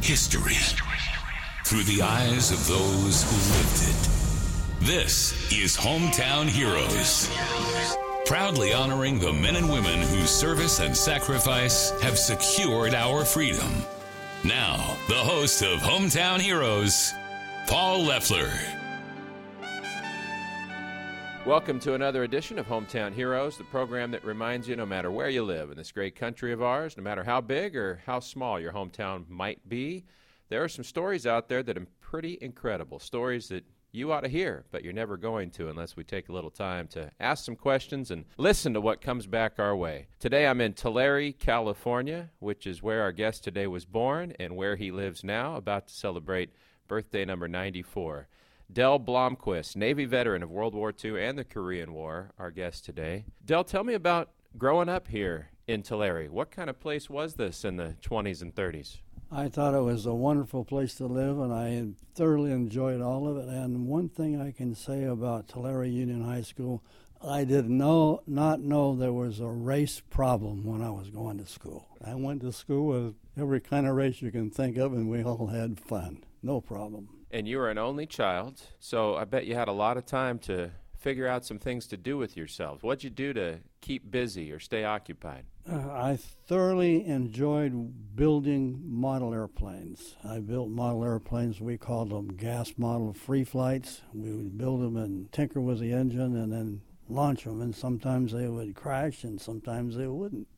History through the eyes of those who lived it. This is Hometown Heroes. Proudly honoring the men and women whose service and sacrifice have secured our freedom. Now, the host of Hometown Heroes, Paul Leffler. Welcome to another edition of Hometown Heroes, the program that reminds you no matter where you live in this great country of ours, no matter how big or how small your hometown might be, there are some stories out there that are pretty incredible, stories that you ought to hear, but you're never going to unless we take a little time to ask some questions and listen to what comes back our way. Today I'm in Tulare, California, which is where our guest today was born and where he lives now, about to celebrate birthday number 94. Del Blomquist, Navy veteran of World War II and the Korean War, our guest today. Del, tell me about growing up here in Tulare. What kind of place was this in the 20s and 30s? I thought it was a wonderful place to live, and I thoroughly enjoyed all of it. And one thing I can say about Tulare Union High School, I did not know there was a race problem when I was going to school. I went to school with every kind of race you can think of, and we all had fun. No problem. And you were an only child, so I bet you had a lot of time to figure out some things to do with yourselves. What'd you do to keep busy or stay occupied? I thoroughly enjoyed building model airplanes. I built model airplanes. We called them gas model free flights. We would build them and tinker with the engine and then launch them, and sometimes they would crash and sometimes they wouldn't.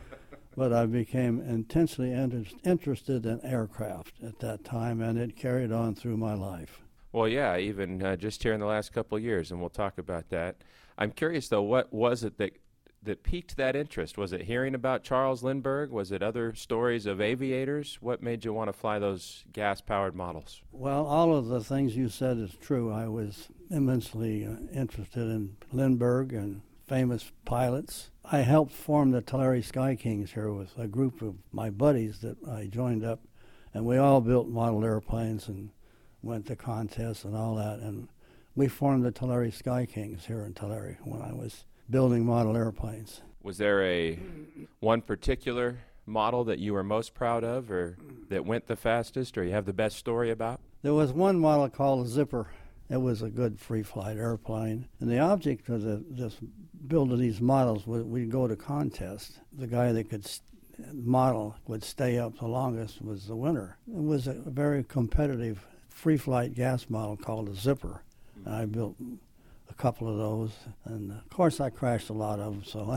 But I became intensely interested in aircraft at that time, and it carried on through my life. Well, yeah, even just here in the last couple of years, and we'll talk about that. I'm curious, though, what was it that piqued that interest? Was it hearing about Charles Lindbergh? Was it other stories of aviators? What made you want to fly those gas-powered models? Well, all of the things you said is true. I was immensely interested in Lindbergh and famous pilots. I helped form the Tulare Sky Kings here with a group of my buddies that I joined up, and we all built model airplanes and went to contests and all that, and we formed the Tulare Sky Kings here in Tulare when I was building model airplanes. Was there one particular model that you were most proud of or that went the fastest or you have the best story about? There was one model called a Zipper. It was a good free-flight airplane. And the object of this building these models, we'd go to contests. The guy that could model would stay up the longest was the winner. It was a very competitive free-flight gas model called a Zipper. And I built a couple of those. And, of course, I crashed a lot of them. So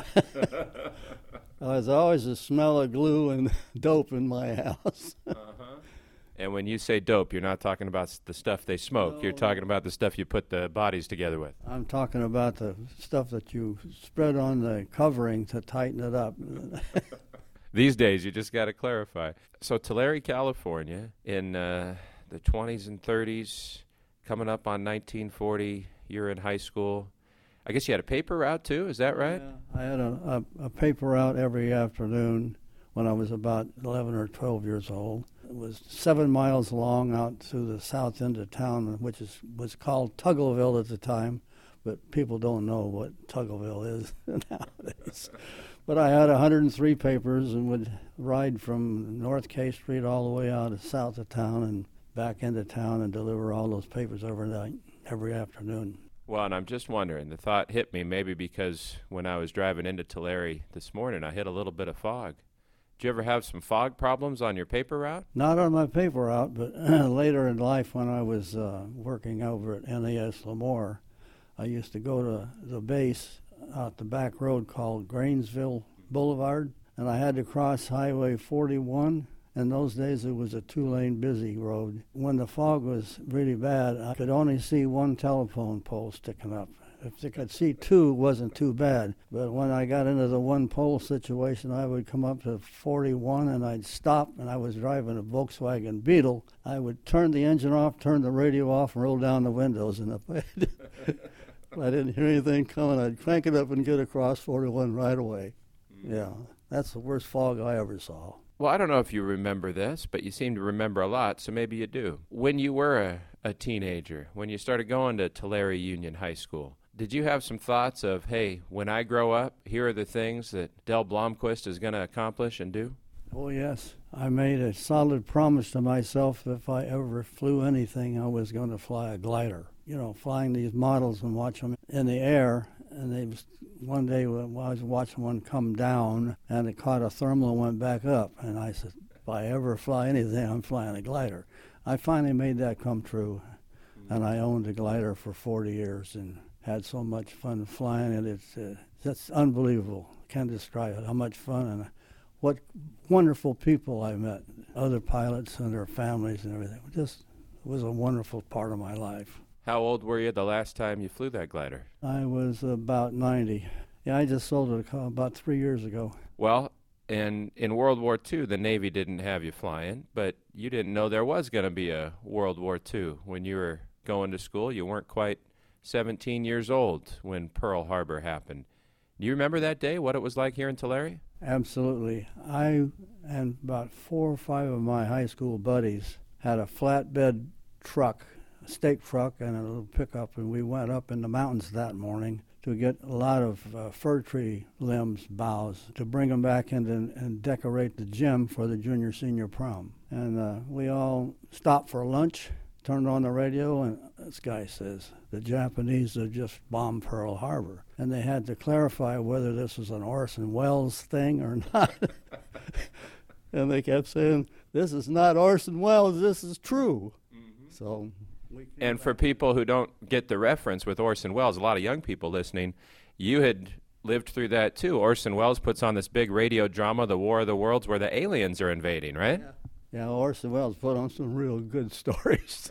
there's always a smell of glue and dope in my house. And when you say dope, you're not talking about the stuff they smoke. No. You're talking about the stuff you put the bodies together with. I'm talking about the stuff that you spread on the covering to tighten it up. These days, you just got to clarify. So Tulare, California, in the 20s and 30s, coming up on 1940, you're in high school. I guess you had a paper route, too. Is that right? Yeah, I had a paper route every afternoon when I was about 11 or 12 years old. It was 7 miles long out to the south end of town, which was called Tuggleville at the time, but people don't know what Tuggleville is nowadays. But I had 103 papers and would ride from North K Street all the way out to south of town and back into town and deliver all those papers overnight, every afternoon. Well, and I'm just wondering, the thought hit me maybe because when I was driving into Tulare this morning, I hit a little bit of fog. Did you ever have some fog problems on your paper route? Not on my paper route, but later in life when I was working over at NAS Lemoore, I used to go to the base out the back road called Grainsville Boulevard, and I had to cross Highway 41. In those days, it was a 2-lane busy road. When the fog was really bad, I could only see one telephone pole sticking up. If I could see two, it wasn't too bad. But when I got into the one-pole situation, I would come up to 41, and I'd stop, and I was driving a Volkswagen Beetle. I would turn the engine off, turn the radio off, and roll down the windows. And if I didn't hear anything coming, I'd crank it up and get across 41 right away. Yeah, that's the worst fog I ever saw. Well, I don't know if you remember this, but you seem to remember a lot, so maybe you do. When you were a teenager, when you started going to Tulare Union High School, did you have some thoughts of, hey, when I grow up, here are the things that Del Blomquist is going to accomplish and do? Oh, yes. I made a solid promise to myself that if I ever flew anything, I was going to fly a glider. You know, flying these models and watch them in the air. And one day I was watching one come down, and it caught a thermal and went back up. And I said, if I ever fly anything, I'm flying a glider. I finally made that come true. And I owned a glider for 40 years and had so much fun flying it. It's just unbelievable. Can't describe it, how much fun and what wonderful people I met, other pilots and their families and everything. It was a wonderful part of my life. How old were you the last time you flew that glider? I was about 90. Yeah, I just sold it about 3 years ago. Well, and in World War II, the Navy didn't have you flying, but you didn't know there was going to be a World War II. When you were going to school, you weren't quite 17 years old when Pearl Harbor happened. Do you remember that day, what it was like here in Tulare? Absolutely. I and about 4 or 5 of my high school buddies had a flatbed truck, a stake truck, and a little pickup, and we went up in the mountains that morning to get a lot of fir tree limbs, boughs, to bring them back in and decorate the gym for the junior-senior prom. And we all stopped for lunch, turned on the radio, and this guy says, the Japanese have just bombed Pearl Harbor. And they had to clarify whether this was an Orson Welles thing or not. And they kept saying, this is not Orson Welles, this is true. Mm-hmm. So, and for people who don't get the reference with Orson Welles, a lot of young people listening, you had lived through that too. Orson Welles puts on this big radio drama, The War of the Worlds, where the aliens are invading, right? Yeah, Orson Welles put on some real good stories.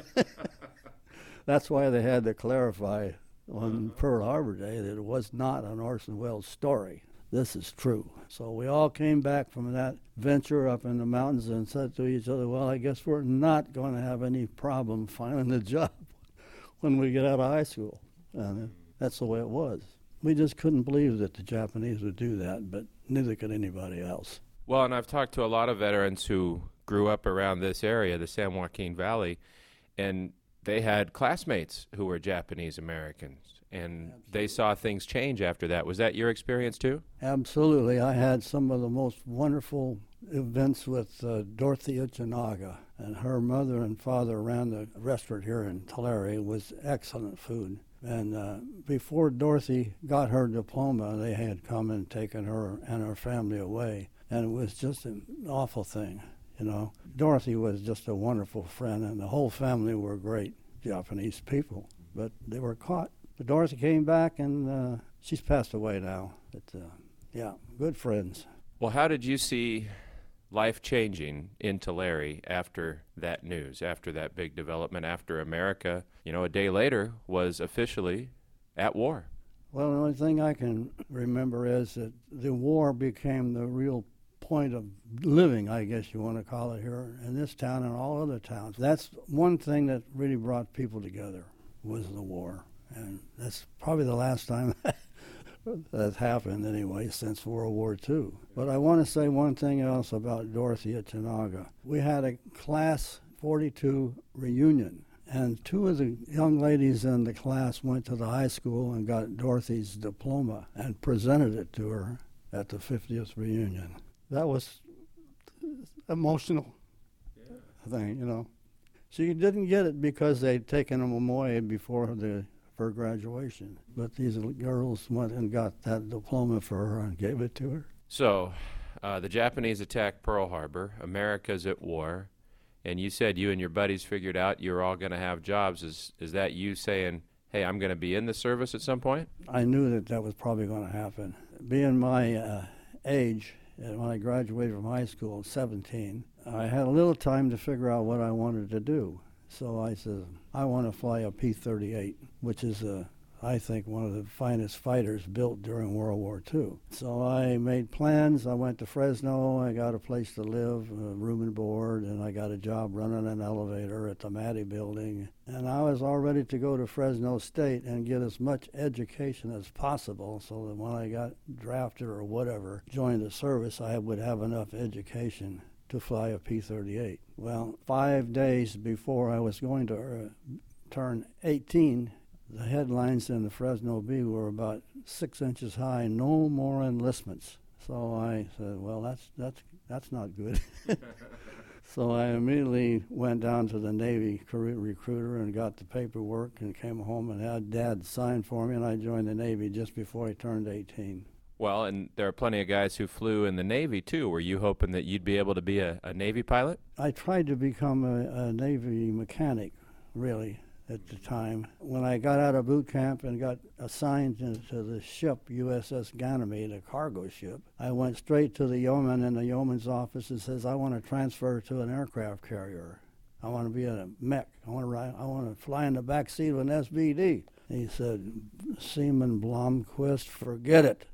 That's why they had to clarify on Pearl Harbor Day that it was not an Orson Welles story. This is true. So we all came back from that venture up in the mountains and said to each other, well, I guess we're not going to have any problem finding a job when we get out of high school. And that's the way it was. We just couldn't believe that the Japanese would do that, but neither could anybody else. Well, and I've talked to a lot of veterans who grew up around this area, the San Joaquin Valley, and they had classmates who were Japanese Americans, and they saw things change after that. Was that your experience too? Absolutely. I had some of the most wonderful events with Dorothy Ichinaga, and her mother and father ran the restaurant here in Tulare. It was excellent food. And before Dorothy got her diploma, they had come and taken her and her family away, and it was just an awful thing. You know, Dorothy was just a wonderful friend, and the whole family were great Japanese people, but they were caught. But Dorothy came back, and she's passed away now. But, yeah, good friends. Well, how did you see life changing in Tulare after that news, after that big development, after America, a day later was officially at war? Well, the only thing I can remember is that the war became the real point of living, I guess you want to call it, here in this town and all other towns. That's one thing that really brought people together, was the war. And that's probably the last time that happened anyway since World War II. But I want to say one thing else about Dorothy Ichinaga. We had a Class 42 reunion, and 2 of the young ladies in the class went to the high school and got Dorothy's diploma and presented it to her at the 50th reunion. That was emotional thing, She didn't get it because they'd taken them away before her graduation. But these girls went and got that diploma for her and gave it to her. So, the Japanese attacked Pearl Harbor. America's at war. And you said you and your buddies figured out you're all going to have jobs. Is that you saying, hey, I'm going to be in the service at some point? I knew that was probably going to happen. Being my age, and when I graduated from high school at 17, I had a little time to figure out what I wanted to do. So I said, I want to fly a P-38, which is, I think, one of the finest fighters built during World War II. So I made plans. I went to Fresno. I got a place to live, room and board, and I got a job running an elevator at the Maddie Building. And I was all ready to go to Fresno State and get as much education as possible so that when I got drafted or whatever, joined the service, I would have enough education to fly a P-38. Well, 5 days before I was going to turn 18, the headlines in the Fresno Bee were about 6 inches high, no more enlistments. So I said, well, that's That's not good. So I immediately went down to the Navy career recruiter and got the paperwork and came home and had Dad sign for me, and I joined the Navy just before I turned 18. Well, and there are plenty of guys who flew in the Navy, too. Were you hoping that you'd be able to be a Navy pilot? I tried to become a Navy mechanic, really, at the time. When I got out of boot camp and got assigned to the ship, USS Ganymede, a cargo ship, I went straight to the yeoman in the yeoman's office and says, I want to transfer to an aircraft carrier. I want to be a mech. I want to fly in the back seat of an SBD. He said, Seaman Blomquist, forget it.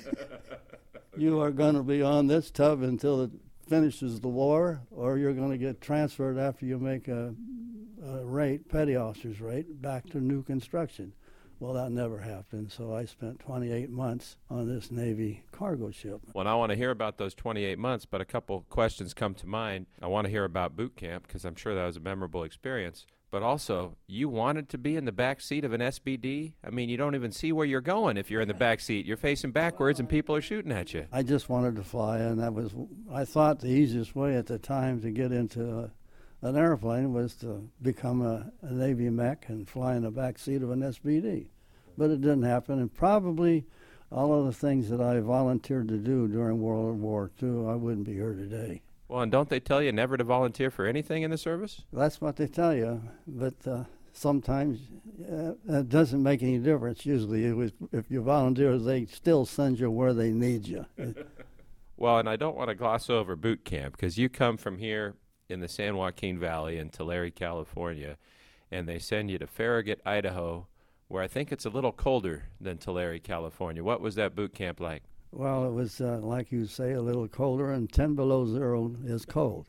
You are going to be on this tub until it finishes the war, or you're going to get transferred after you make a rate, petty officer's rate, back to new construction. Well, that never happened, so I spent 28 months on this Navy cargo ship. Well, I want to hear about those 28 months, but a couple questions come to mind. I want to hear about boot camp, because I'm sure that was a memorable experience. But also, you wanted to be in the back seat of an SBD? I mean, you don't even see where you're going if you're in the back seat. You're facing backwards and people are shooting at you. I just wanted to fly, and I thought the easiest way at the time to get into an airplane was to become a Navy mech and fly in the back seat of an SBD. But it didn't happen, and probably all of the things that I volunteered to do during World War II, I wouldn't be here today. Well, and don't they tell you never to volunteer for anything in the service? That's what they tell you, but sometimes it doesn't make any difference. Usually, if you volunteer, they still send you where they need you. Well, and I don't want to gloss over boot camp, because you come from here in the San Joaquin Valley in Tulare, California, and they send you to Farragut, Idaho, where I think it's a little colder than Tulare, California. What was that boot camp like? Well, it was, like you say, a little colder, and 10 below zero is cold.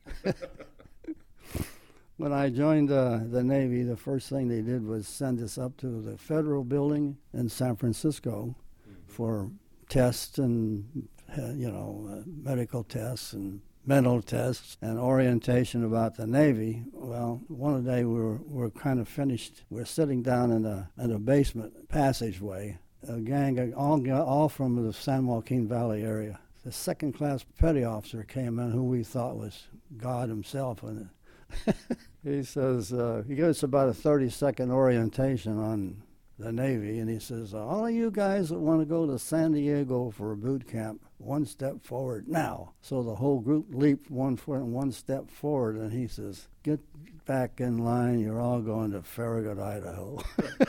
When I joined the Navy, the first thing they did was send us up to the Federal Building in San Francisco for tests and, medical tests and mental tests and orientation about the Navy. Well, one day we were kind of finished. We're sitting down in a basement passageway, a gang all from the San Joaquin Valley area. The second-class petty officer came in, who we thought was God himself. And he says, he gave us about a 30-second orientation on the Navy, and he says, all of you guys that want to go to San Diego for a boot camp, one step forward now. So the whole group leaped 1 foot and 1 step forward, and he says, get back in line, you're all going to Farragut, Idaho.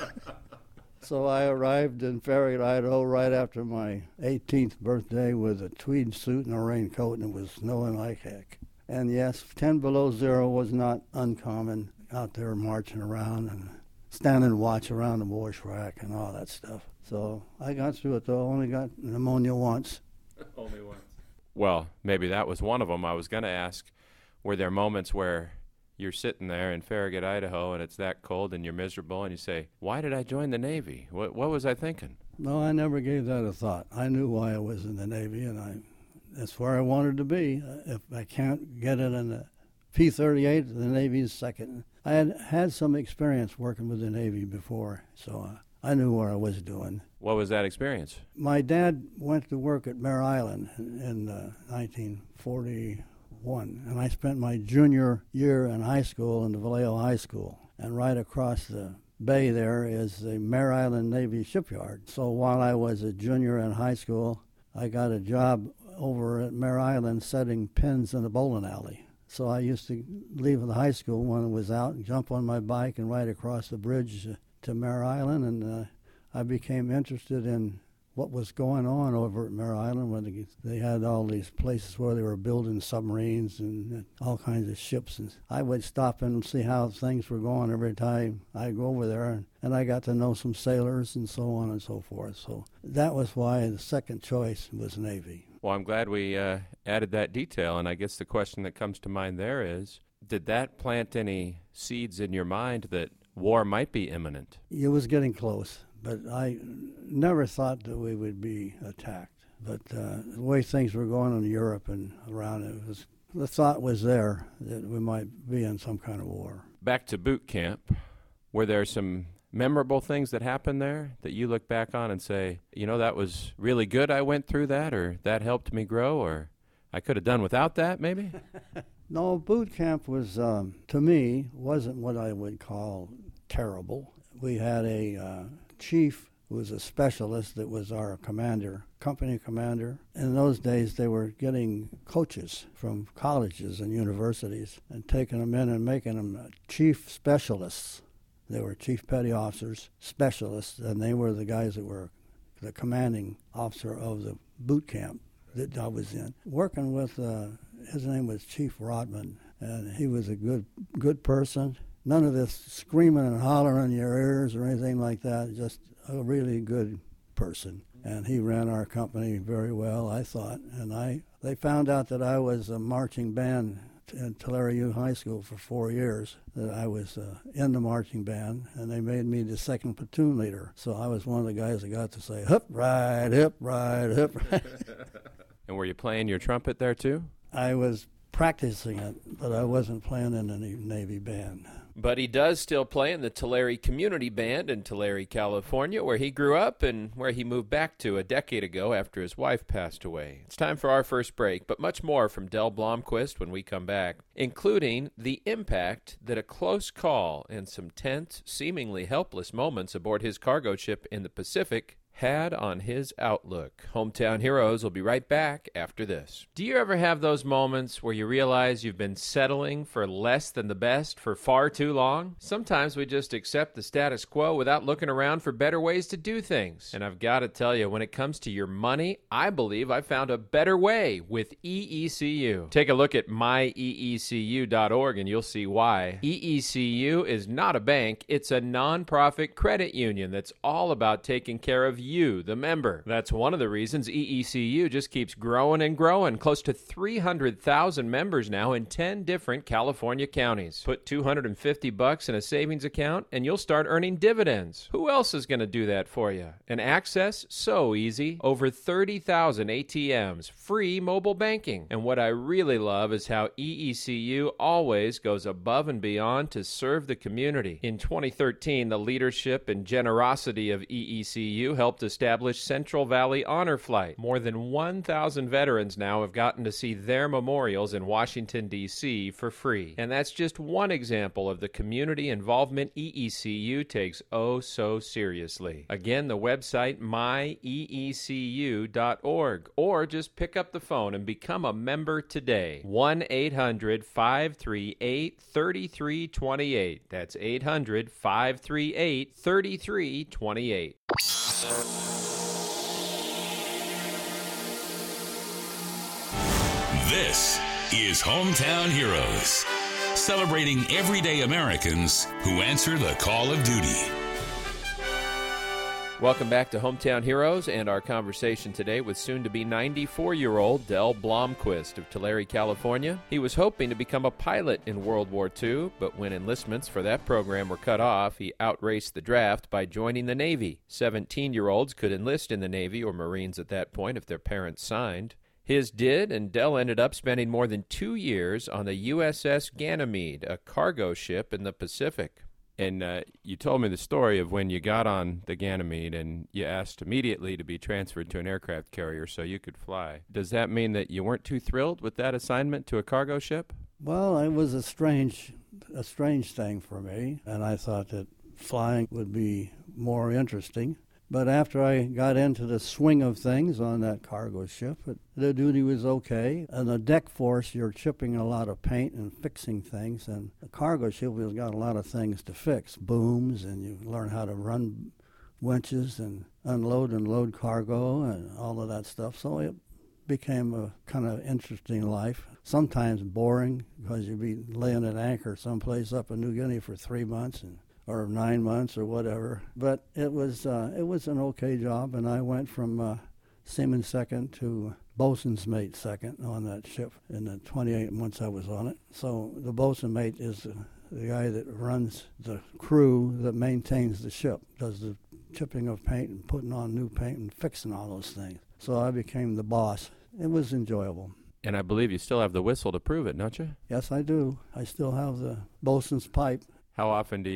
So I arrived in Farragut, Idaho right after my 18th birthday with a tweed suit and a raincoat, and it was snowing like heck. And yes, 10 below zero was not uncommon out there marching around and standing watch around the bushwhack and all that stuff. So I got through it, though. Only got pneumonia once. Only once. Well, maybe that was one of them. I was going to ask, were there moments where you're sitting there in Farragut, Idaho, and it's that cold and you're miserable, and you say, why did I join the Navy? What was I thinking? No, I never gave that a thought. I knew why I was in the Navy, and that's where I wanted to be. If I can't get it in the P-38, the Navy's second. I had some experience working with the Navy before, so I knew what I was doing. What was that experience? My dad went to work at Mare Island in 1941, and I spent my junior year in high school in the Vallejo High School. And right across the bay there is the Mare Island Navy Shipyard. So while I was a junior in high school, I got a job over at Mare Island setting pins in a bowling alley. So I used to leave the high school when it was out and jump on my bike and ride across the bridge to Mare Island, and I became interested in what was going on over at Mare Island when they had all these places where they were building submarines and all kinds of ships. And I would stop and see how things were going every time I go over there, and I got to know some sailors and so on and so forth. So that was why the second choice was Navy. Well, I'm glad we added that detail, and I guess the question that comes to mind there is, did that plant any seeds in your mind that war might be imminent? It was getting close, but I never thought that we would be attacked. But the way things were going in Europe and around, the thought was there that we might be in some kind of war. Back to boot camp, were there some memorable things that happened there that you look back on and say, that was really good I went through that, or that helped me grow, or I could have done without that, maybe? No, boot camp was, to me, wasn't what I would call terrible. We had a chief who was a specialist that was our commander, company commander. In those days, they were getting coaches from colleges and universities and taking them in and making them chief specialists. They were chief petty officers, specialists, and they were the guys that were the commanding officer of the boot camp that I was in. Working with, his name was Chief Rodman, and he was a good person. None of this screaming and hollering in your ears or anything like that, just a really good person. And he ran our company very well, I thought. And they found out that I was a marching band in Tulare Union High School for 4 years, that I was in the marching band, and they made me the second platoon leader. So I was one of the guys that got to say, hip, right, hip, right, hip, right. And were you playing your trumpet there, too? I was practicing it, but I wasn't playing in any Navy band. But he does still play in the Tulare Community Band in Tulare, California, where he grew up and where he moved back to a decade ago after his wife passed away. It's time for our first break, but much more from Del Blomquist when we come back, including the impact that a close call and some tense, seemingly helpless moments aboard his cargo ship in the Pacific had on his outlook. Hometown Heroes will be right back after this. Do you ever have those moments where you realize you've been settling for less than the best for far too long? Sometimes we just accept the status quo without looking around for better ways to do things. And I've got to tell you, when it comes to your money, I believe I found a better way with EECU. Take a look at myeecu.org and you'll see why. EECU is not a bank, it's a nonprofit credit union that's all about taking care of you, the member. That's one of the reasons EECU just keeps growing and growing. Close to 300,000 members now in 10 different California counties. Put $250 in a savings account and you'll start earning dividends. Who else is going to do that for you? And access? So easy. Over 30,000 ATMs, free mobile banking. And what I really love is how EECU always goes above and beyond to serve the community. In 2013, the leadership and generosity of EECU helped establish Central Valley Honor Flight. More than 1,000 veterans now have gotten to see their memorials in Washington, D.C. for free. And that's just one example of the community involvement EECU takes oh so seriously. Again, the website myeecu.org, or just pick up the phone and become a member today. 1-800-538-3328. That's 800-538-3328. This is Hometown Heroes, celebrating everyday Americans who answer the call of duty. Welcome back to Hometown Heroes and our conversation today with soon-to-be 94-year-old Del Blomquist of Tulare, California. He was hoping to become a pilot in World War II, but when enlistments for that program were cut off, he outraced the draft by joining the Navy. 17-year-olds could enlist in the Navy or Marines at that point if their parents signed. His did, and Del ended up spending more than 2 years on the USS Ganymede, a cargo ship in the Pacific. And you told me the story of when you got on the Ganymede and you asked immediately to be transferred to an aircraft carrier so you could fly. Does that mean that you weren't too thrilled with that assignment to a cargo ship? Well, it was a strange thing for me, and I thought that flying would be more interesting. But after I got into the swing of things on that cargo ship, the duty was okay. And the deck force, you're chipping a lot of paint and fixing things. And the cargo ship has got a lot of things to fix, booms, and you learn how to run winches and unload and load cargo and all of that stuff. So it became a kind of interesting life. Sometimes boring because you'd be laying at anchor someplace up in New Guinea for 3 months or 9 months or whatever. But it was an okay job, and I went from seaman second to bosun's mate second on that ship in the 28 months I was on it. So the bosun mate is the guy that runs the crew that maintains the ship, does the chipping of paint and putting on new paint and fixing all those things. So I became the boss. It was enjoyable. And I believe you still have the whistle to prove it, don't you? Yes, I do. I still have the bosun's pipe. How often do you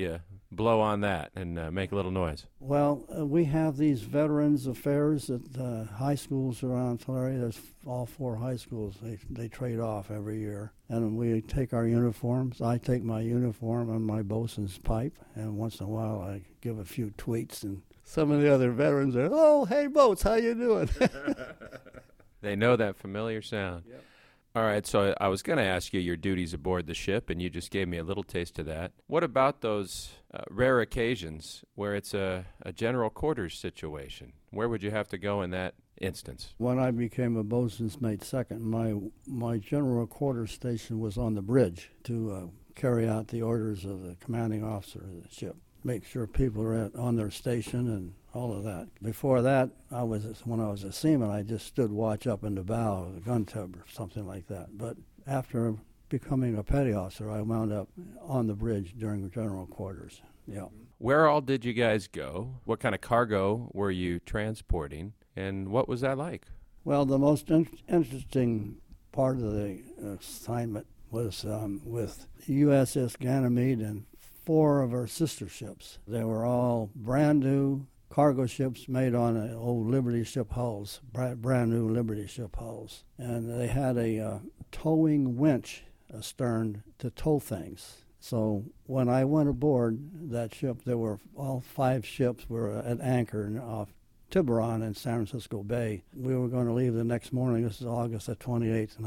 blow on that and make a little noise? Well, we have these veterans affairs at high schools around Tulare. There's all 4 high schools. They trade off every year. And we take our uniforms. I take my uniform and my bosun's pipe, and once in a while I give a few tweets, and some of the other veterans are, "Oh, hey, Boats, how you doing?" They know that familiar sound. Yep. All right, so I was going to ask you your duties aboard the ship, and you just gave me a little taste of that. What about those rare occasions where it's a general quarters situation? Where would you have to go in that instance? When I became a bosun's mate second, my general quarters station was on the bridge to carry out the orders of the commanding officer of the ship, make sure people are on their station and all of that. Before that, when I was a seaman, I just stood watch up in the bow of the gun tub or something like that. But after becoming a petty officer, I wound up on the bridge during general quarters. Yeah. Where all did you guys go? What kind of cargo were you transporting, and what was that like? Well, the most interesting part of the assignment was with USS Ganymede and 4 of our sister ships. They were all brand new cargo ships made on old Liberty ship hulls, brand new Liberty ship hulls. And they had a towing winch astern to tow things. So when I went aboard that ship, there were all 5 ships were at anchor off Tiburon in San Francisco Bay. We were going to leave the next morning. This is August the 28th,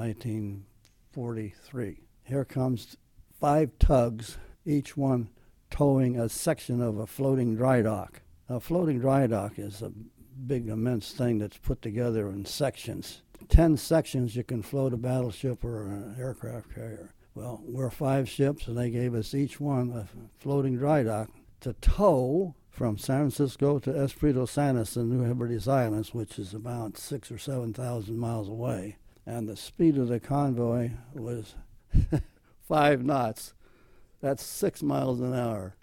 1943. Here comes 5 tugs, each one towing a section of a floating dry dock. A floating dry dock is a big, immense thing that's put together in sections. 10 sections you can float a battleship or an aircraft carrier. Well, we're 5 ships, and they gave us each one a floating dry dock to tow from San Francisco to Espiritu Santos in New Hebrides Islands, which is about 6,000 or 7,000 miles away. And the speed of the convoy was 5 knots. That's 6 miles an hour.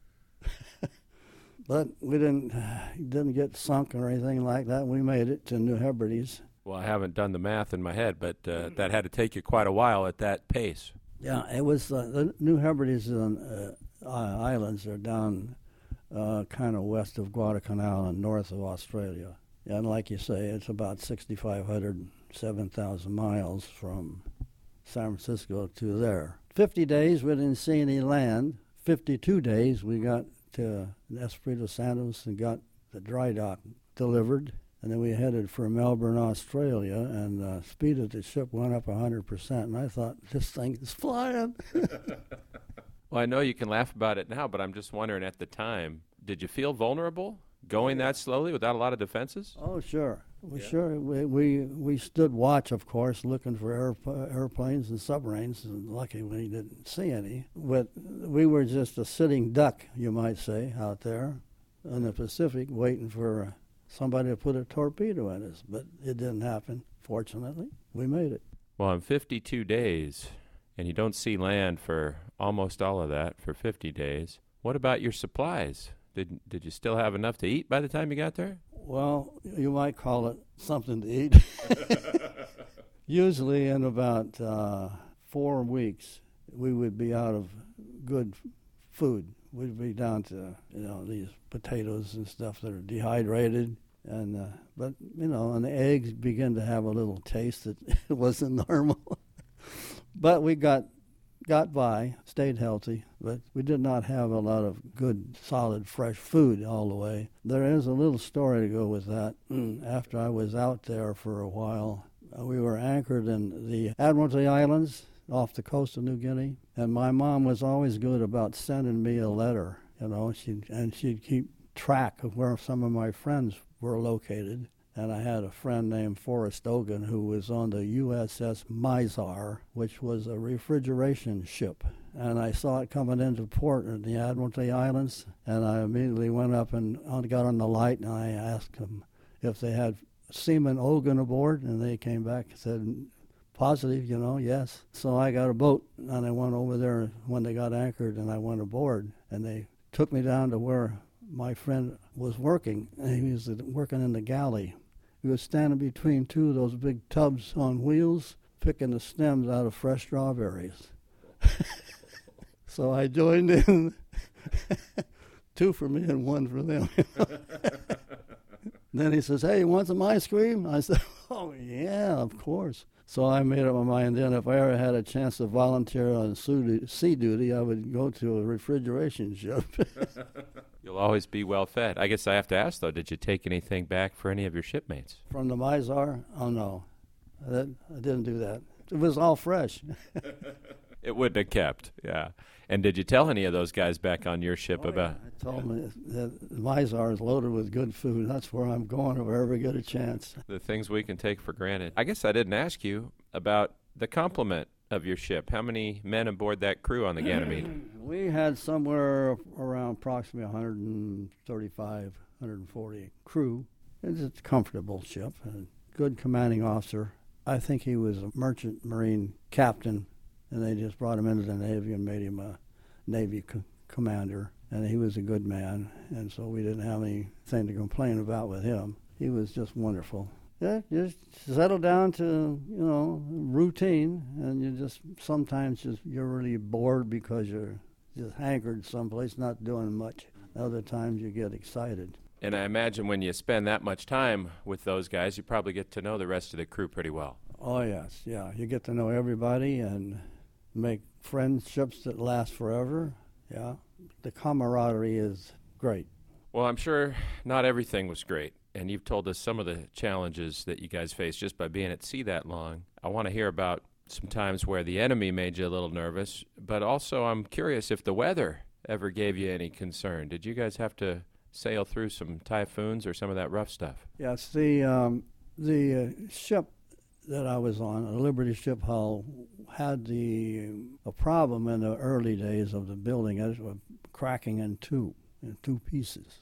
But we didn't get sunk or anything like that. We made it to New Hebrides. Well, I haven't done the math in my head, but that had to take you quite a while at that pace. Yeah, it was the New Hebrides Islands are down kind of west of Guadalcanal and north of Australia. And like you say, it's about 6,500, 7,000 miles from San Francisco to there. 50 days we didn't see any land. 52 days we got to Espiritu Santos and got the dry dock delivered. And then we headed for Melbourne, Australia, and the speed of the ship went up 100%. And I thought, this thing is flying. Well, I know you can laugh about it now, but I'm just wondering at the time, did you feel vulnerable going that slowly without a lot of defenses? Oh, sure. We stood watch, of course, looking for airplanes and submarines, and lucky we didn't see any. But we were just a sitting duck, you might say, out there in the Pacific waiting for somebody to put a torpedo in us. But it didn't happen, fortunately. We made it. Well, in 52 days, and you don't see land for almost all of that for 50 days, what about your supplies? Did you still have enough to eat by the time you got there? Well, you might call it something to eat. Usually in about 4 weeks, we would be out of good food. We'd be down to, these potatoes and stuff that are dehydrated. And but, and the eggs begin to have a little taste that wasn't normal. But we got by, stayed healthy, but we did not have a lot of good, solid, fresh food all the way. There is a little story to go with that. After I was out there for a while, we were anchored in the Admiralty Islands off the coast of New Guinea, and my mom was always good about sending me a letter, she'd keep track of where some of my friends were located. And I had a friend named Forrest Ogan who was on the USS Mizar, which was a refrigeration ship. And I saw it coming into port in the Admiralty Islands, and I immediately went up and got on the light, and I asked them if they had Seaman Ogan aboard, and they came back and said, positive, yes. So I got a boat, and I went over there when they got anchored, and I went aboard, and they took me down to where my friend was working, and he was working in the galley. He was standing between 2 of those big tubs on wheels, picking the stems out of fresh strawberries. So I joined in, 2 for me and 1 for them. Then he says, "Hey, you want some ice cream?" I said, "Oh, yeah, of course." So I made up my mind then if I ever had a chance to volunteer on sea duty, I would go to a refrigeration ship. You'll always be well fed. I guess I have to ask, though, did you take anything back for any of your shipmates? From the Mizar? Oh, no. I didn't do that. It was all fresh. It wouldn't have kept, yeah. And did you tell any of those guys back on your ship about? Yeah. I told them that Mizar is loaded with good food. That's where I'm going if I ever get a chance. The things we can take for granted. I guess I didn't ask you about the complement of your ship. How many men aboard that crew on the Ganymede? We had somewhere around approximately 135, 140 crew. It's a comfortable ship. A good commanding officer. I think he was a merchant marine captain, and they just brought him into the Navy and made him a Navy commander. And he was a good man, and so we didn't have anything to complain about with him. He was just wonderful. Yeah, just settle down to, routine, and you just sometimes you're really bored because you're just hankered someplace, not doing much. Other times you get excited. And I imagine when you spend that much time with those guys, you probably get to know the rest of the crew pretty well. Oh, yes, yeah. You get to know everybody and make friendships that last forever, yeah. The camaraderie is great. Well, I'm sure not everything was great, and you've told us some of the challenges that you guys faced just by being at sea that long. I want to hear about some times where the enemy made you a little nervous, but also I'm curious if the weather ever gave you any concern. Did you guys have to sail through some typhoons or some of that rough stuff? Yes, the ship that I was on, a Liberty ship hull, had a problem in the early days of the building. It was cracking in two pieces.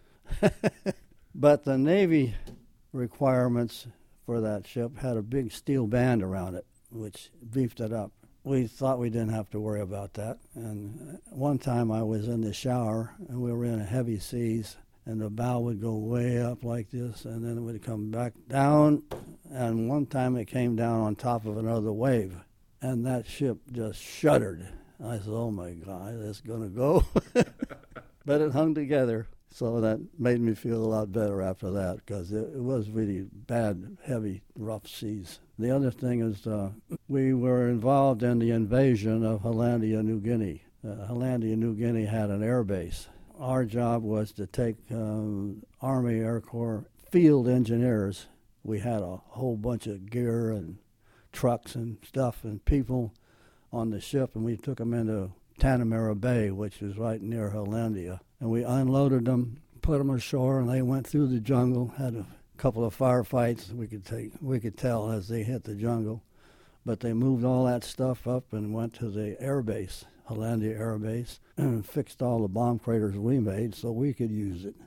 But the Navy requirements for that ship had a big steel band around it, which beefed it up. We thought we didn't have to worry about that. And one time I was in the shower, and we were in heavy seas, and the bow would go way up like this, and then it would come back down. And one time it came down on top of another wave, and that ship just shuddered. I said, "Oh, my God, it's going to go." But it hung together, so that made me feel a lot better after that, because it was really bad, heavy, rough seas. The other thing is we were involved in the invasion of Hollandia, New Guinea. Hollandia, New Guinea had an air base. Our job was to take Army Air Corps field engineers. We had a whole bunch of gear and trucks and stuff and people on the ship, and we took them into Tanamera Bay, which is right near Hollandia. And we unloaded them, put them ashore, and they went through the jungle, had a couple of firefights we could tell as they hit the jungle. But they moved all that stuff up and went to the air base, Hollandia Air Base, and fixed all the bomb craters we made so we could use it.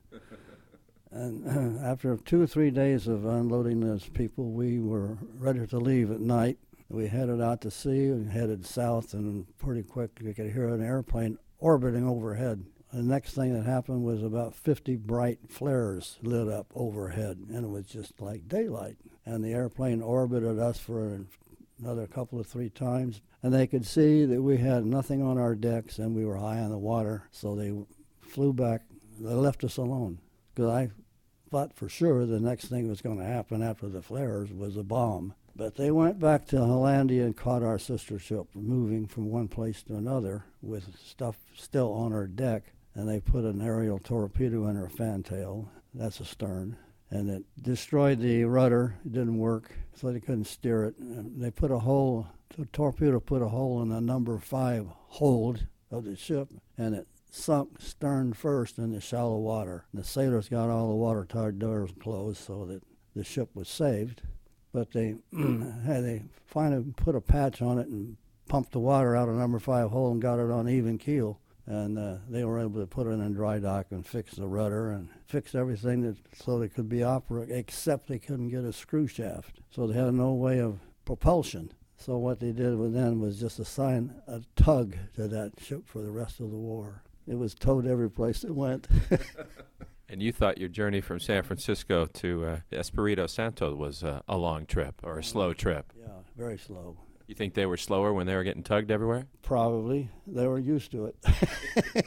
And after 2 or 3 days of unloading those people, we were ready to leave at night. We headed out to sea and headed south, and pretty quick we could hear an airplane orbiting overhead. The next thing that happened was about 50 bright flares lit up overhead, and it was just like daylight. And the airplane orbited us for another couple of 3 times, and they could see that we had nothing on our decks and we were high on the water, so they flew back. They left us alone, because I thought for sure the next thing that was going to happen after the flares was a bomb. But they went back to Hollandia and caught our sister ship moving from one place to another with stuff still on her deck, and they put an aerial torpedo in her fantail. That's a stern. And it destroyed the rudder. It didn't work, so they couldn't steer it. And they put a hole, the torpedo put a hole in the number 5 hold of the ship, and it sunk stern first in the shallow water. The sailors got all the watertight doors closed so that the ship was saved. But they finally put a patch on it and pumped the water out of number 5 hole and got it on even keel. And they were able to put it in dry dock and fix the rudder and fix everything so they could be operating, except they couldn't get a screw shaft. So they had no way of propulsion. So what they did then was just assign a tug to that ship for the rest of the war. It was towed every place it went. And you thought your journey from San Francisco to Espiritu Santo was a long trip or a slow trip. Yeah, very slow. You think they were slower when they were getting tugged everywhere? Probably. They were used to it.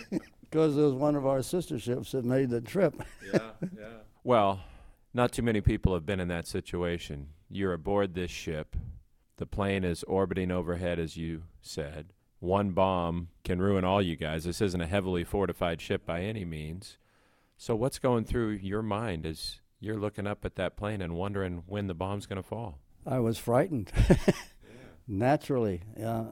Because it was one of our sister ships that made the trip. Yeah. Well, not too many people have been in that situation. You're aboard this ship. The plane is orbiting overhead, as you said. One bomb can ruin all you guys. This isn't a heavily fortified ship by any means. So what's going through your mind as you're looking up at that plane and wondering when the bomb's going to fall? I was frightened. Naturally.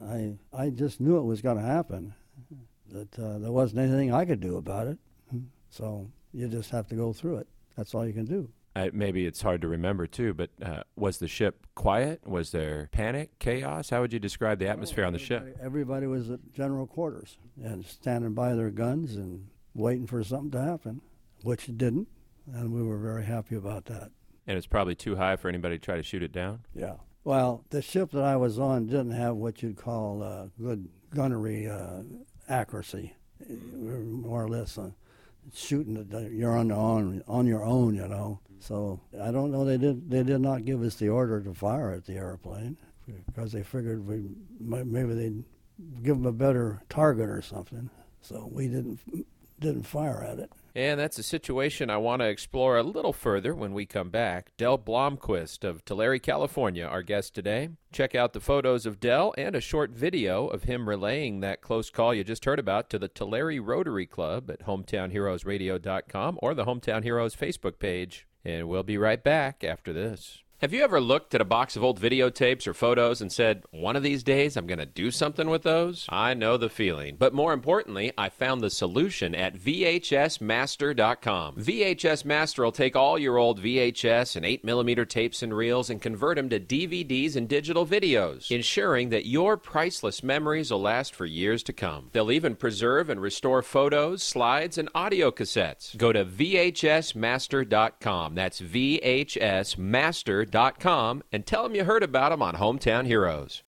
I just knew it was going to happen. That there wasn't anything I could do about it. So you just have to go through it. That's all you can do. Maybe it's hard to remember, too, but was the ship quiet? Was there panic, chaos? How would you describe the atmosphere on the ship? Everybody was at general quarters and standing by their guns and waiting for something to happen, which it didn't, and we were very happy about that. And it's probably too high for anybody to try to shoot it down? Yeah. Well, the ship that I was on didn't have what you'd call good gunnery accuracy, more or less shooting it, you're on your own, you know. So I don't know. They did not give us the order to fire at the airplane because they figured maybe they'd give them a better target or something. So we didn't fire at it. And that's a situation I want to explore a little further when we come back. Del Blomquist of Tulare, California, our guest today. Check out the photos of Del and a short video of him relaying that close call you just heard about to the Tulare Rotary Club at hometownheroesradio.com or the Hometown Heroes Facebook page. And we'll be right back after this. Have you ever looked at a box of old videotapes or photos and said, one of these days I'm going to do something with those? I know the feeling. But more importantly, I found the solution at VHSmaster.com. VHS Master will take all your old VHS and 8mm tapes and reels and convert them to DVDs and digital videos, ensuring that your priceless memories will last for years to come. They'll even preserve and restore photos, slides, and audio cassettes. Go to VHSmaster.com. That's VHSmaster.com and tell them you heard about them on Hometown Heroes.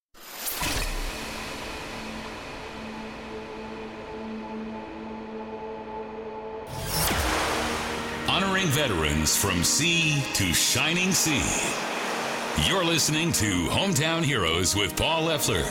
Honoring veterans from sea to shining sea. You're listening to Hometown Heroes with Paul Leffler.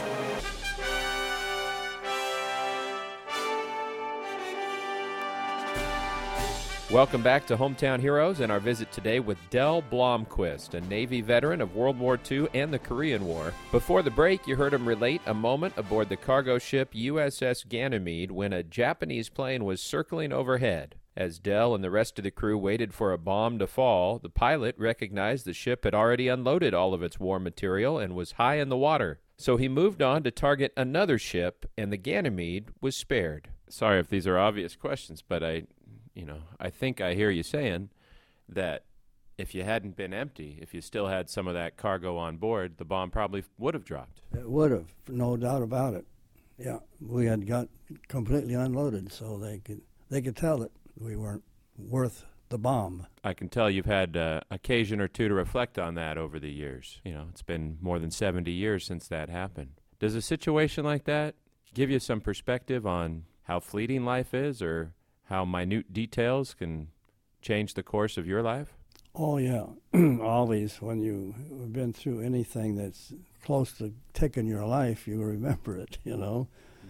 Welcome back to Hometown Heroes and our visit today with Del Blomquist, a Navy veteran of World War II and the Korean War. Before the break, you heard him relate a moment aboard the cargo ship USS Ganymede when a Japanese plane was circling overhead. As Del and the rest of the crew waited for a bomb to fall, the pilot recognized the ship had already unloaded all of its war material and was high in the water. So he moved on to target another ship, and the Ganymede was spared. Sorry if these are obvious questions, but I think I hear you saying that if you hadn't been empty, if you still had some of that cargo on board, the bomb probably would have dropped. It would have, no doubt about it. Yeah, we had got completely unloaded, so they could tell that we weren't worth the bomb. I can tell you've had occasion or two to reflect on that over the years. You know, it's been more than 70 years since that happened. Does a situation like that give you some perspective on how fleeting life is, or how minute details can change the course of your life? Oh, yeah. Always, when you've been through anything that's close to taking your life, you remember it, you know.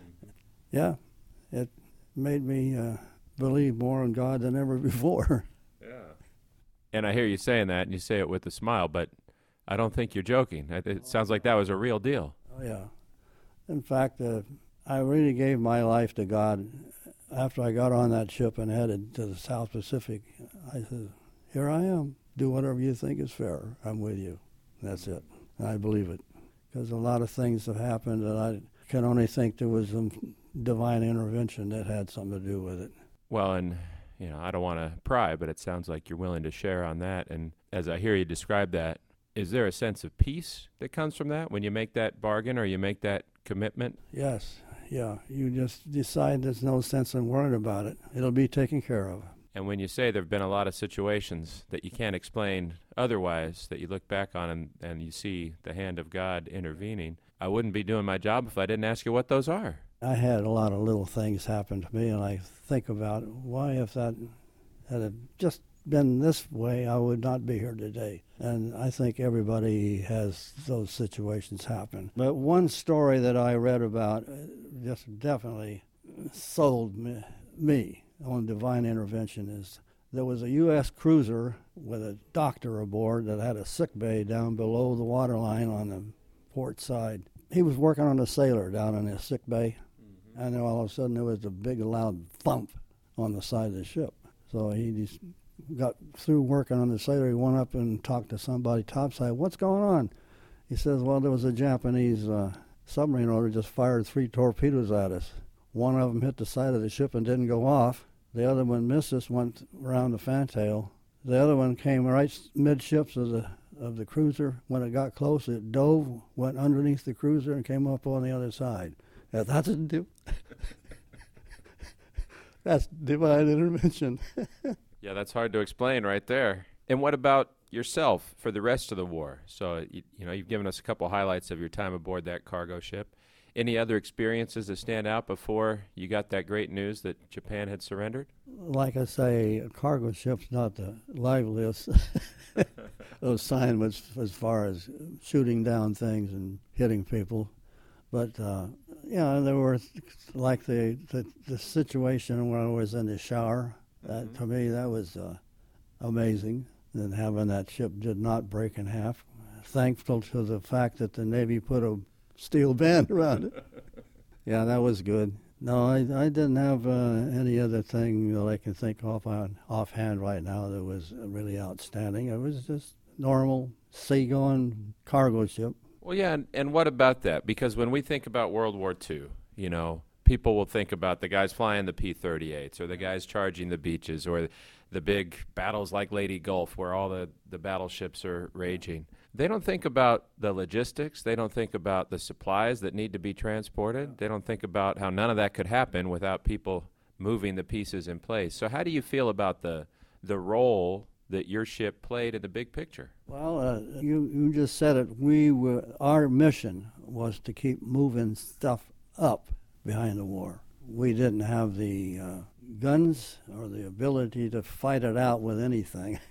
Yeah, it made me believe more in God than ever before. Yeah. And I hear you saying that, and you say it with a smile, but I don't think you're joking. It sounds like that was a real deal. Oh, yeah. In fact, I really gave my life to God. After I got on that ship and headed to the South Pacific, I said, here I am. Do whatever you think is fair. I'm with you. That's it. And I believe it. Because a lot of things have happened, and I can only think there was some divine intervention that had something to do with it. Well, and, I don't want to pry, but it sounds like you're willing to share on that. And as I hear you describe that, is there a sense of peace that comes from that when you make that bargain or you make that commitment? Yes. Yeah, you just decide there's no sense in worrying about it. It'll be taken care of. And when you say there have been a lot of situations that you can't explain otherwise, that you look back on and you see the hand of God intervening, I wouldn't be doing my job if I didn't ask you what those are. I had a lot of little things happen to me, and I think about why if that had just been this way, I would not be here today. And I think everybody has those situations happen. But one story that I read about just definitely sold me on divine intervention is there was a U.S. cruiser with a doctor aboard that had a sick bay down below the waterline on the port side. He was working on a sailor down in his sick bay, and then all of a sudden there was a big loud thump on the side of the ship. So he just got through working on the sailor. He went up and talked to somebody topside. What's going on? He says, well, there was a Japanese submarine order just fired 3 torpedoes at us. One of them hit the side of the ship and didn't go off. The other one missed us, went around the fantail. The other one came right midships of the cruiser. When it got close, it dove, went underneath the cruiser, and came up on the other side. That's divine intervention. Yeah, that's hard to explain right there. And what about yourself for the rest of the war? So, you've given us a couple highlights of your time aboard that cargo ship. Any other experiences that stand out before you got that great news that Japan had surrendered? Like I say, a cargo ship's not the liveliest of assignments as far as shooting down things and hitting people. But, there were, like the situation where I was in the shower. That, to me, that was amazing. And having that ship did not break in half. Thankful to the fact that the Navy put a steel band around it. Yeah, that was good. No, I didn't have any other thing that I can think of offhand right now that was really outstanding. It was just normal seagoing cargo ship. Well, yeah, and what about that? Because when we think about World War II, people will think about the guys flying the P-38s or the guys charging the beaches or the big battles like Lady Gulf where all the battleships are raging. They don't think about the logistics. They don't think about the supplies that need to be transported. They don't think about how none of that could happen without people moving the pieces in place. So how do you feel about the role that your ship played in the big picture? Well, you just said it. Our mission was to keep moving stuff up behind the war. We didn't have the guns or the ability to fight it out with anything.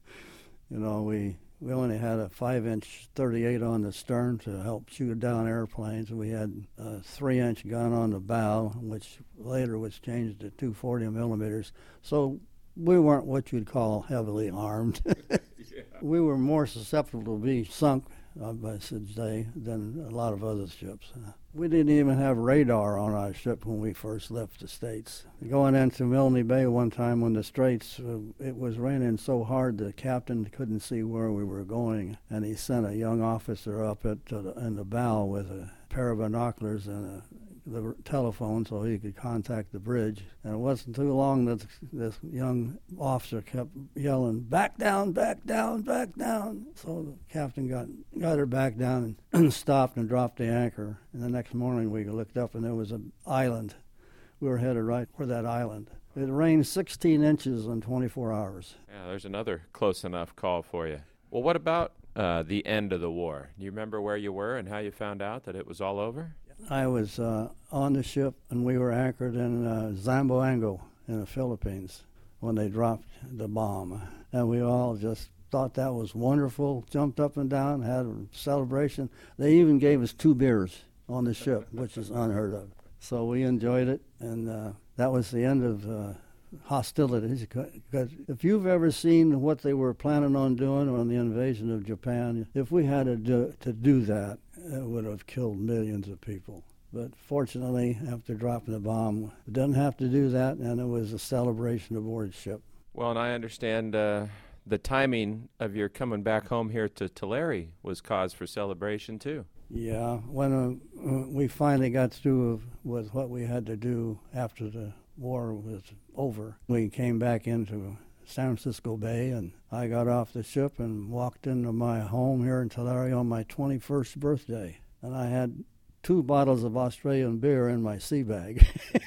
We only had a 5-inch 38 on the stern to help shoot down airplanes. We had a 3-inch gun on the bow, which later was changed to 240 millimeters. So we weren't what you'd call heavily armed. Yeah. We were more susceptible to be sunk, I should say, than a lot of other ships. We didn't even have radar on our ship when we first left the States. Going into Milne Bay one time on the Straits, it was raining so hard the captain couldn't see where we were going, and he sent a young officer up in the bow with a pair of binoculars and the telephone so he could contact the bridge. And it wasn't too long that this young officer kept yelling, "Back down, back down, back down." So the captain got her back down and stopped and dropped the anchor. And the next morning we looked up and there was an island. We were headed right for that island. It rained 16 inches in 24 hours. Yeah, there's another close enough call for you. Well, what about the end of the war? Do you remember where you were and how you found out that it was all over? I was on the ship, and we were anchored in Zamboanga in the Philippines when they dropped the bomb. And we all just thought that was wonderful, jumped up and down, had a celebration. They even gave us 2 beers on the ship, which is unheard of. So we enjoyed it, and that was the end of hostilities. Because if you've ever seen what they were planning on doing on the invasion of Japan, if we had to do that, it would have killed millions of people. But fortunately, after dropping the bomb, we didn't have to do that, and it was a celebration aboard ship. Well, and I understand the timing of your coming back home here to Tulare was cause for celebration, too. Yeah, when we finally got through with what we had to do after the war was over, we came back into San Francisco Bay, and I got off the ship and walked into my home here in Tulare on my 21st birthday. And I had 2 bottles of Australian beer in my sea bag.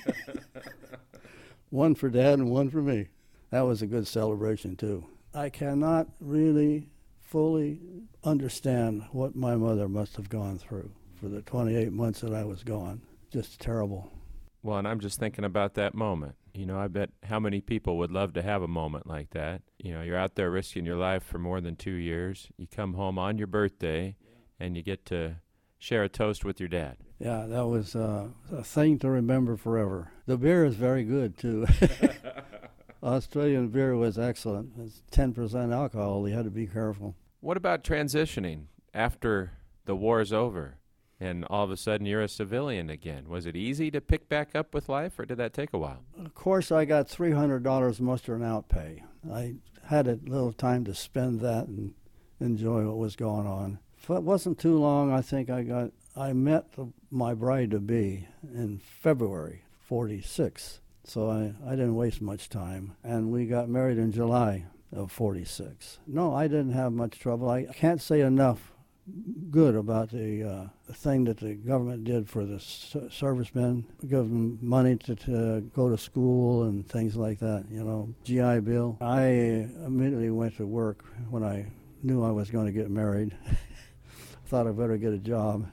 One for Dad and one for me. That was a good celebration, too. I cannot really fully understand what my mother must have gone through for the 28 months that I was gone. Just terrible. Well, and I'm just thinking about that moment. I bet how many people would love to have a moment like that. You're out there risking your life for more than 2 years. You come home on your birthday, and you get to share a toast with your dad. Yeah, that was a thing to remember forever. The beer is very good, too. Australian beer was excellent. It's 10% alcohol. You had to be careful. What about transitioning after the war's over and all of a sudden you're a civilian again? Was it easy to pick back up with life, or did that take a while? Of course, I got $300 muster and out pay. I had a little time to spend that and enjoy what was going on. It wasn't too long. I think I met my bride-to-be in February 46, so I didn't waste much time. And we got married in July of 46. No, I didn't have much trouble. I can't say enough good about the thing that the government did for the servicemen, give them money to go to school and things like that, GI Bill. I immediately went to work when I knew I was going to get married. Thought I better get a job.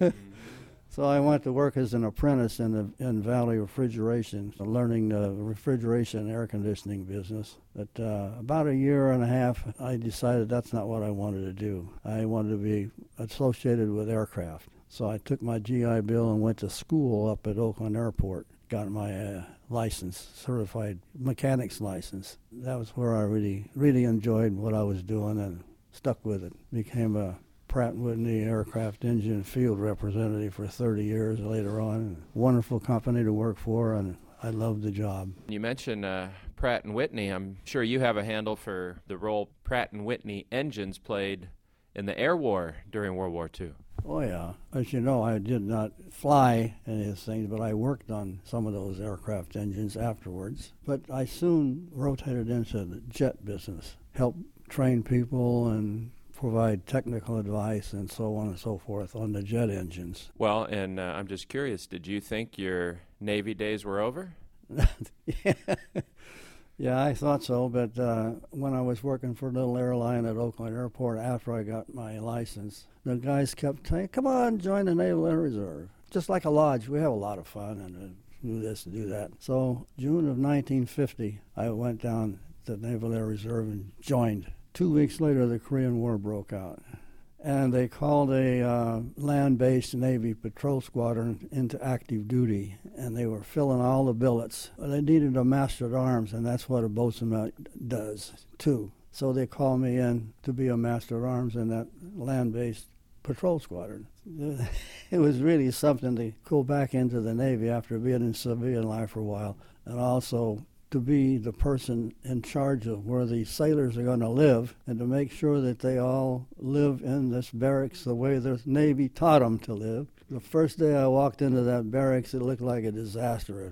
So I went to work as an apprentice in Valley Refrigeration, learning the refrigeration and air conditioning business. But about a year and a half, I decided that's not what I wanted to do. I wanted to be associated with aircraft. So I took my GI Bill and went to school up at Oakland Airport, got my license, certified mechanic's license. That was where I really enjoyed what I was doing and stuck with it. Became a Pratt & Whitney aircraft engine field representative for 30 years later on. Wonderful company to work for, and I loved the job. You mentioned Pratt & Whitney. I'm sure you have a handle for the role Pratt & Whitney engines played in the air war during World War II. Oh, yeah. As you know, I did not fly any of these things, but I worked on some of those aircraft engines afterwards. But I soon rotated into the jet business, helped train people and provide technical advice and so on and so forth on the jet engines. Well, and I'm just curious, did you think your Navy days were over? Yeah, I thought so, but when I was working for a little airline at Oakland Airport after I got my license, the guys kept saying, come on, join the Naval Air Reserve. Just like a lodge, we have a lot of fun and do this and do that. So June of 1950, I went down to the Naval Air Reserve and joined. 2 weeks later, the Korean War broke out, and they called a land-based Navy patrol squadron into active duty, and they were filling all the billets. They needed a master at arms, and that's what a boatswain does, too. So they called me in to be a master at arms in that land-based patrol squadron. It was really something to go back into the Navy after being in civilian life for a while, and also to be the person in charge of where the sailors are going to live and to make sure that they all live in this barracks the way the Navy taught them to live. The first day I walked into that barracks, it looked like a disaster.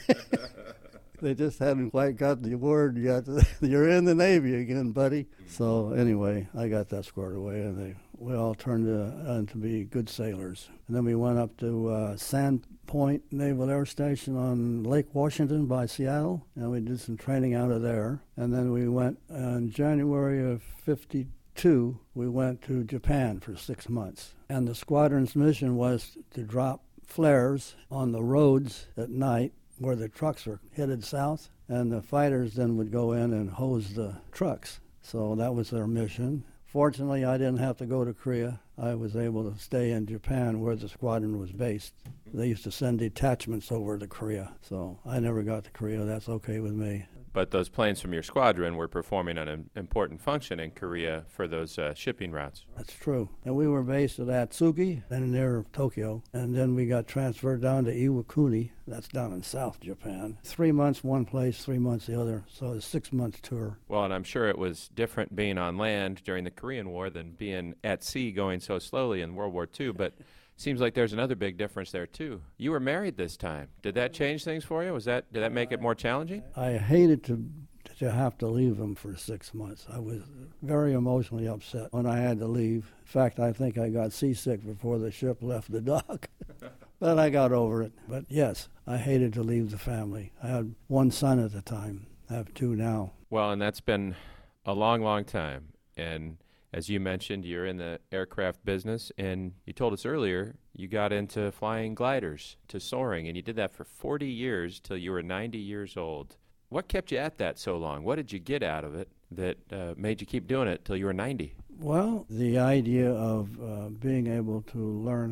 They just hadn't quite got the word yet. You're in the Navy again, buddy. So anyway, I got that squared away, and we all turned out to be good sailors. And then we went up to Sand Point Naval Air Station on Lake Washington by Seattle, and we did some training out of there. And then we went in January of 52, we went to Japan for 6 months. And the squadron's mission was to drop flares on the roads at night where the trucks were headed south, and the fighters then would go in and hose the trucks. So that was their mission. Fortunately, I didn't have to go to Korea. I was able to stay in Japan where the squadron was based. They used to send detachments over to Korea, so I never got to Korea. That's okay with me. But those planes from your squadron were performing an important function in Korea for those shipping routes. That's true. And we were based at Atsugi and near Tokyo, and then we got transferred down to Iwakuni. That's down in South Japan. 3 months one place, 3 months the other, so a 6-month tour. Well, and I'm sure it was different being on land during the Korean War than being at sea going so slowly in World War II, but seems like there's another big difference there, too. You were married this time. Did that change things for you? Did that make it more challenging? I hated to have to leave them for 6 months. I was very emotionally upset when I had to leave. In fact, I think I got seasick before the ship left the dock. But I got over it. But yes, I hated to leave the family. I had one son at the time. I have two now. Well, and that's been a long, long time. And as you mentioned, you're in the aircraft business, and you told us earlier you got into flying gliders, to soaring, and you did that for 40 years till you were 90 years old. What kept you at that so long? What did you get out of it that made you keep doing it till you were 90? Well, the idea of being able to learn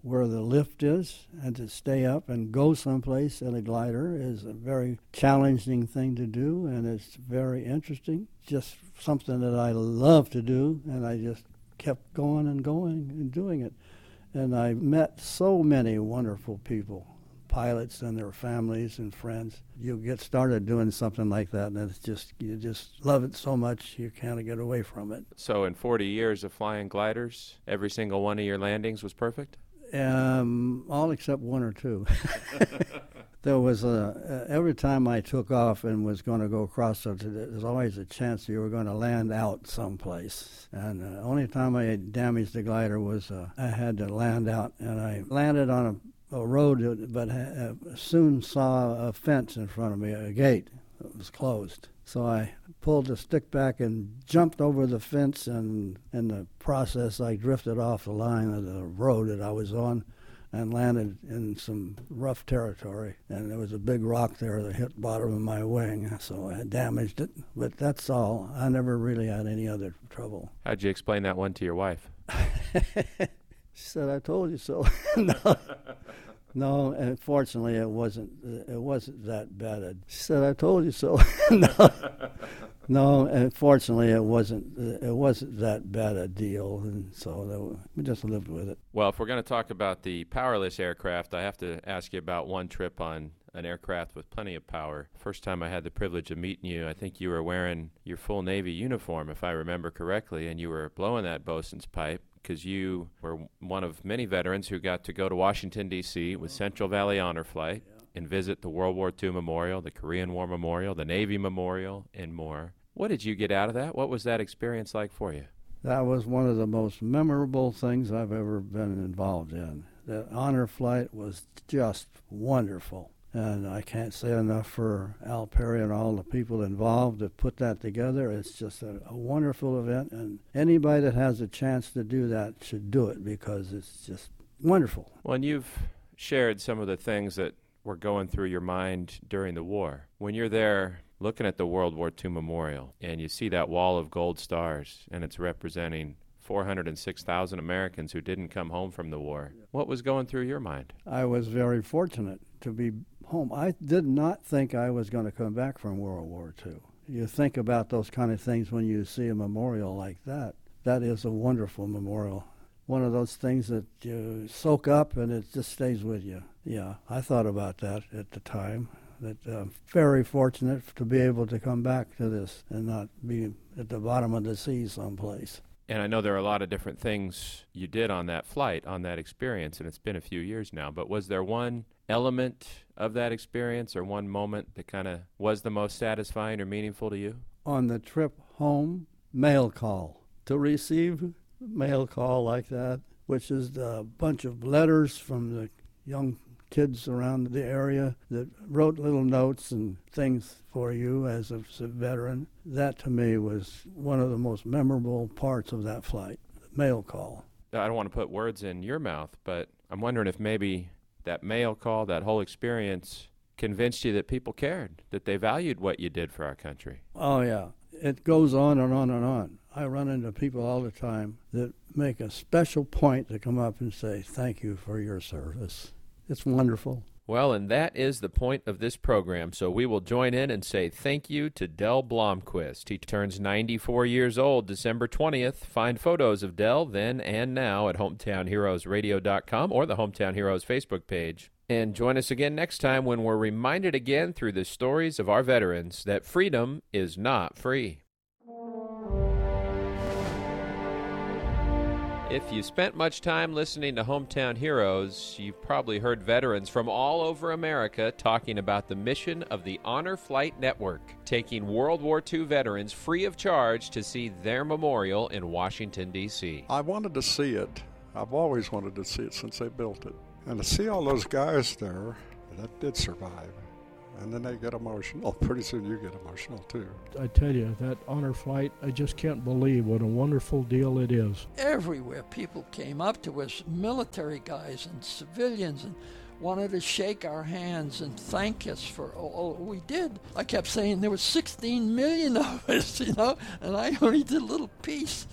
where the lift is, and to stay up and go someplace in a glider is a very challenging thing to do, and it's very interesting. Just something that I love to do, and I just kept going and doing it. And I met so many wonderful people, pilots and their families and friends. You get started doing something like that, and it's just, you just love it so much you can't get away from it. So in 40 years of flying gliders, every single one of your landings was perfect? All except one or two. There was every time I took off and was going to go across, there's always a chance you were going to land out someplace. And the only time I had damaged the glider was I had to land out, and I landed on a road, but soon saw a fence in front of me, a gate that was closed. So I pulled the stick back and jumped over the fence, and in the process I drifted off the line of the road that I was on and landed in some rough territory. And there was a big rock there that hit the bottom of my wing, so I damaged it. But that's all. I never really had any other trouble. How'd you explain that one to your wife? She said, "I told you so." No, and fortunately it wasn't that bad. She said, "I told you so." No, and fortunately it wasn't that bad a deal, and so we just lived with it. Well, if we're going to talk about the powerless aircraft, I have to ask you about one trip on an aircraft with plenty of power. First time I had the privilege of meeting you, I think you were wearing your full Navy uniform, if I remember correctly, and you were blowing that bosun's pipe, because you were one of many veterans who got to go to Washington, D.C. with Central Valley Honor Flight and visit the World War II Memorial, the Korean War Memorial, the Navy Memorial, and more. What did you get out of that? What was that experience like for you? That was one of the most memorable things I've ever been involved in. The honor flight was just wonderful. And I can't say enough for Al Perry and all the people involved to put that together. It's just a wonderful event, and anybody that has a chance to do that should do it because it's just wonderful. Well, and you've shared some of the things that were going through your mind during the war. When you're there looking at the World War II Memorial and you see that wall of gold stars and it's representing 406,000 Americans who didn't come home from the war, what was going through your mind? I was very fortunate to be home. I did not think I was going to come back from World War II. You think about those kind of things when you see a memorial like that. That is a wonderful memorial. One of those things that you soak up and it just stays with you. Yeah, I thought about that at the time. That I'm very fortunate to be able to come back to this and not be at the bottom of the sea someplace. And I know there are a lot of different things you did on that flight, on that experience, and it's been a few years now, but was there one element of that experience or one moment that kind of was the most satisfying or meaningful to you? On the trip home, mail call. To receive mail call like that, which is a bunch of letters from the young kids around the area that wrote little notes and things for you as a veteran. That to me was one of the most memorable parts of that flight, the mail call. I don't want to put words in your mouth, but I'm wondering if maybe that mail call, that whole experience convinced you that people cared, that they valued what you did for our country. Oh, yeah. It goes on and on and on. I run into people all the time that make a special point to come up and say, "Thank you for your service." It's wonderful. Well, and that is the point of this program, so we will join in and say thank you to Del Blomquist. He turns 94 years old December 20th. Find photos of Del then and now at hometownheroesradio.com or the Hometown Heroes Facebook page. And join us again next time when we're reminded again through the stories of our veterans that freedom is not free. If you spent much time listening to Hometown Heroes, you've probably heard veterans from all over America talking about the mission of the Honor Flight Network, taking World War II veterans free of charge to see their memorial in Washington, D.C. I wanted to see it. I've always wanted to see it since they built it. And to see all those guys there that did survive, and then they get emotional. Pretty soon you get emotional too. I tell you, that honor flight, I just can't believe what a wonderful deal it is. Everywhere people came up to us, military guys and civilians, and wanted to shake our hands and thank us for all we did. I kept saying there were 16 million of us, and I only did a little piece.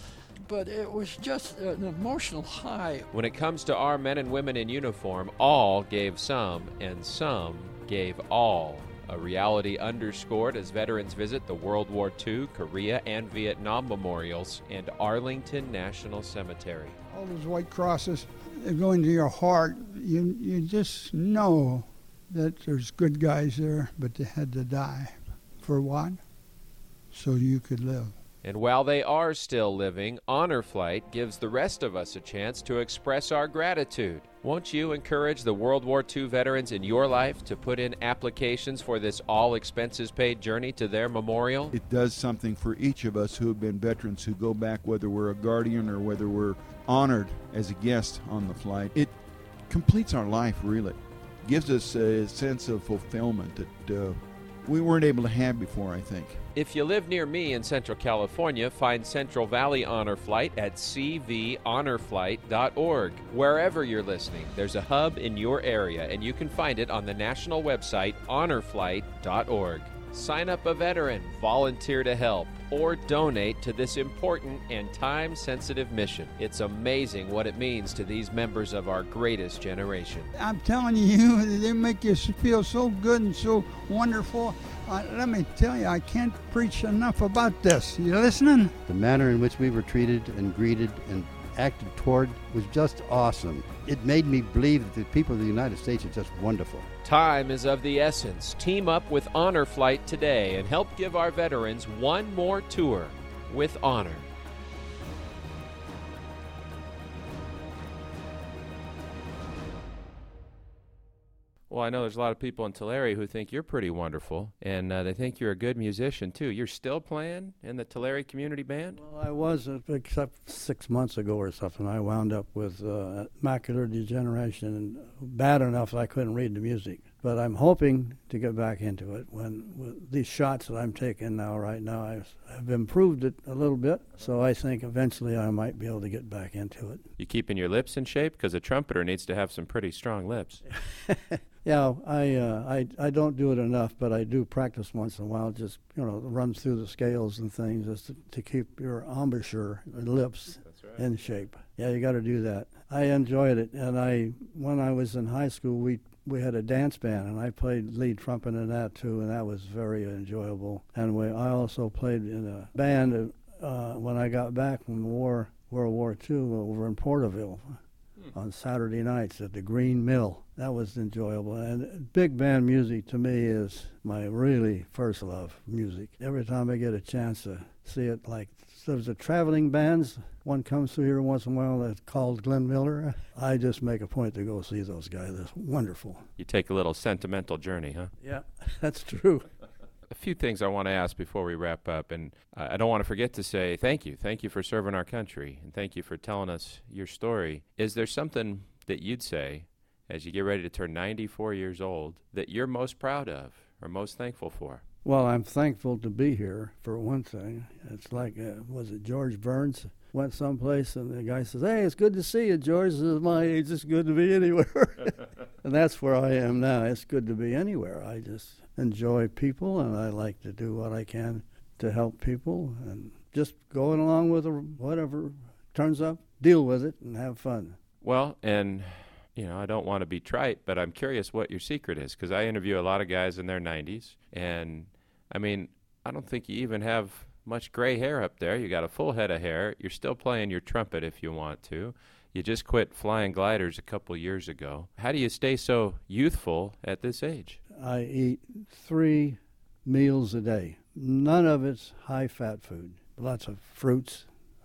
but it was just an emotional high. When it comes to our men and women in uniform, all gave some, and some gave all. A reality underscored as veterans visit the World War II, Korea, and Vietnam memorials and Arlington National Cemetery. All those white crosses, they go into your heart. You just know that there's good guys there, but they had to die. For what? So you could live. And while they are still living, Honor Flight gives the rest of us a chance to express our gratitude. Won't you encourage the World War II veterans in your life to put in applications for this all-expenses-paid journey to their memorial? It does something for each of us who have been veterans who go back, whether we're a guardian or whether we're honored as a guest on the flight. It completes our life, really. Gives us a sense of fulfillment that we weren't able to have before, I think. If you live near me in Central California, find Central Valley Honor Flight at cvhonorflight.org. Wherever you're listening, there's a hub in your area, and you can find it on the national website, honorflight.org. Sign up a veteran, volunteer to help, or donate to this important and time-sensitive mission. It's amazing what it means to these members of our greatest generation. I'm telling you, they make you feel so good and so wonderful. Let me tell you, I can't preach enough about this. You listening? The manner in which we were treated and greeted and acted toward was just awesome. It made me believe that the people of the United States are just wonderful. Time is of the essence. Team up with Honor Flight today and help give our veterans one more tour with honor. Well, I know there's a lot of people in Tulare who think you're pretty wonderful, and they think you're a good musician, too. You're still playing in the Tulare Community Band? Well, I was, except 6 months ago or something. I wound up with macular degeneration, and bad enough that I couldn't read the music. But I'm hoping to get back into it with these shots that I'm taking right now, I've improved it a little bit, so I think eventually I might be able to get back into it. You keeping your lips in shape? Because a trumpeter needs to have some pretty strong lips. Yeah, I don't do it enough, but I do practice once in a while, just, run through the scales and things just to keep your embouchure, lips, in shape. Yeah, you got to do that. I enjoyed it, and when I was in high school, we had a dance band, and I played lead trumpet in that too, and that was very enjoyable. And I also played in a band when I got back from World War II over in Porterville on Saturday nights at the Green Mill. That was enjoyable. And big band music to me is my really first love, music. Every time I get a chance to see it, like there's a traveling bands. One comes through here once in a while that's called Glenn Miller. I just make a point to go see those guys. They're wonderful. You take a little sentimental journey, huh? Yeah, that's true. A few things I want to ask before we wrap up, and I don't want to forget to say thank you. Thank you for serving our country, and thank you for telling us your story. Is there something that you'd say as you get ready to turn 94 years old that you're most proud of or most thankful for? Well, I'm thankful to be here, for one thing. It's like, was it George Burns? Went someplace, and the guy says, "Hey, it's good to see you, George. This is my age. It's good to be anywhere." And that's where I am now. It's good to be anywhere. I just enjoy people, and I like to do what I can to help people, and just going along with whatever turns up, deal with it, and have fun. Well, and I don't want to be trite, but I'm curious what your secret is, because I interview a lot of guys in their 90s, and I don't think you even have much gray hair up there. You got a full head of hair. You're still playing your trumpet if you want to. You just quit flying gliders a couple years ago. How do you stay so youthful at this age? I eat 3 meals a day. None of it's high-fat food. Lots of fruits,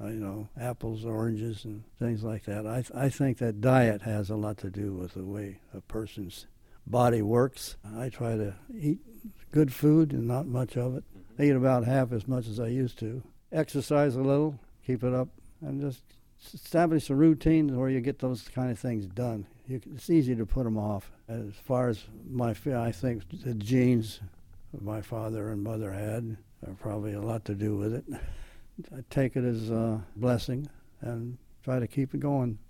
apples, oranges, and things like that. I think that diet has a lot to do with the way a person's body works. I try to eat good food and not much of it. I eat about half as much as I used to. Exercise a little, keep it up, and just establish a routine where you get those kind of things done. It's easy to put them off. As far as I think the genes my father and mother had are probably a lot to do with it. I take it as a blessing and try to keep it going.